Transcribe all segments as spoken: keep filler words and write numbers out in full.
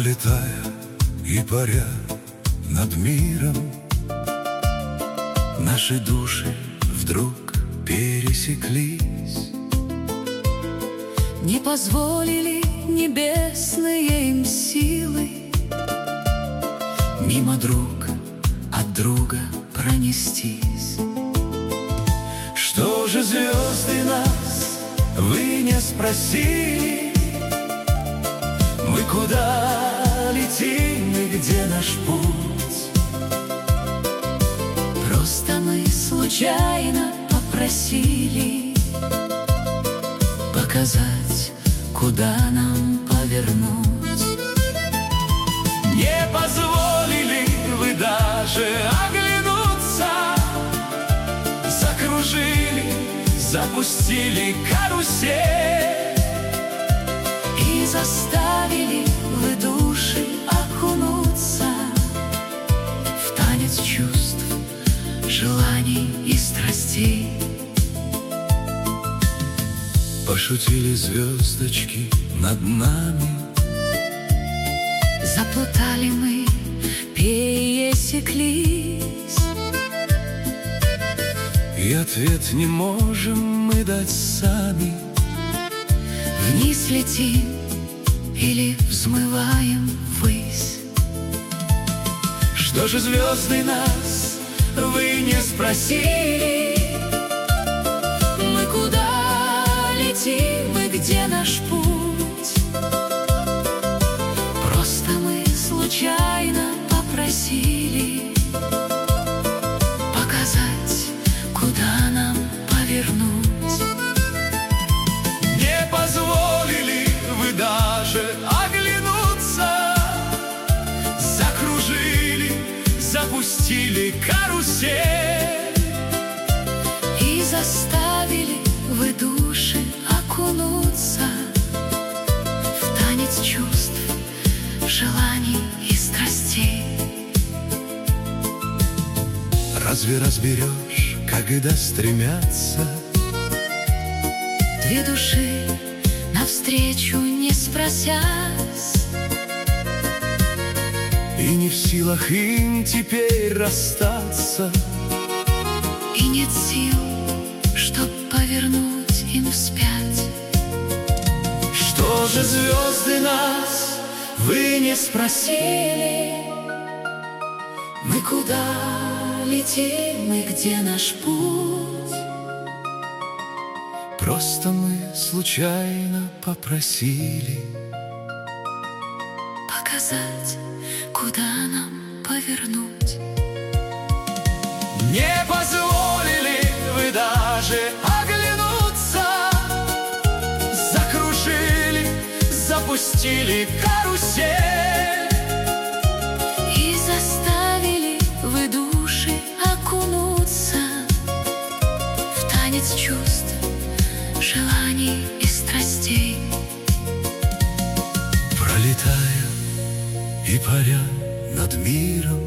Пролетая и паря над миром, наши души вдруг пересеклись. Не позволили небесные им силы мимо друг от друга пронестись. Что же, звезды, нас вы не спросили? Мы куда летим и где наш путь? Просто мы случайно попросили показать, куда нам повернуть. Не позволили вы даже оглянуться, закружили, запустили карусель и заставили вы души окунуться в танец чувств, желаний и страстей. Пошутили звездочки над нами, заплутали мы, пересеклись, и ответ не можем мы дать сами. Вниз летим или взмываем ввысь. Что же, звезды, нас вы не спросили? Мы куда летим и где наш путь? Просто мы случайно попросили показать, куда нам повернуть. Не позволили вы даже оглянуться, закружили, запустили карусель и заставили вы души окунуться в танец чувств, желаний и страстей. Разве разберешь, когда стремятся Две души навстречу, не спросясь, и не в силах им теперь расстаться? и нет сил, чтоб повернуть им вспять. Что же, звезды, нас вы не спросили? Мы куда летим и где наш путь? Просто мы случайно попросили показать, куда нам повернуть. Не позволили вы даже оглянуться, закружили, запустили карусель И заставили вы души окунуться в танец чувств, желаний и страстей. Пролетая и паря над миром,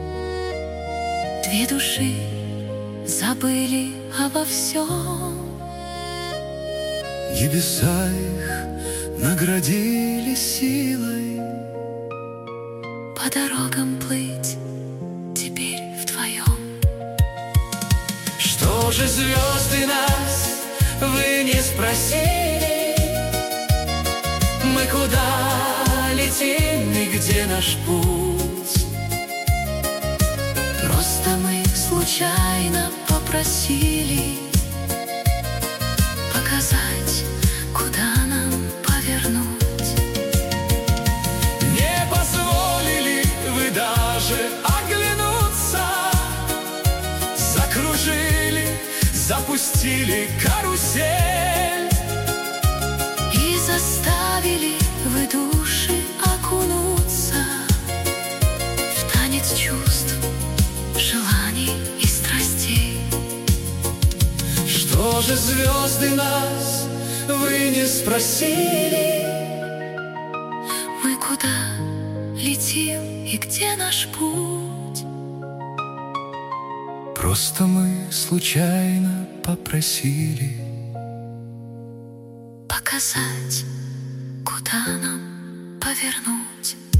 Две души забыли обо всем, небеса их наградили силой по дорогам плыть теперь вдвоем. Что же, звезды, нас вы не спросили? Мы куда летим и где наш путь? Просто мы случайно попросили показать, куда нам повернуть. Не позволили вы даже оглянуться, закружили, запустили карусель И заставили вы души окунуться в танец чувств, желаний и страстей. Что же, звезды, нас вы не спросили? Мы куда летим и где наш путь? Просто мы случайно попросили Показать, куда нам повернуть.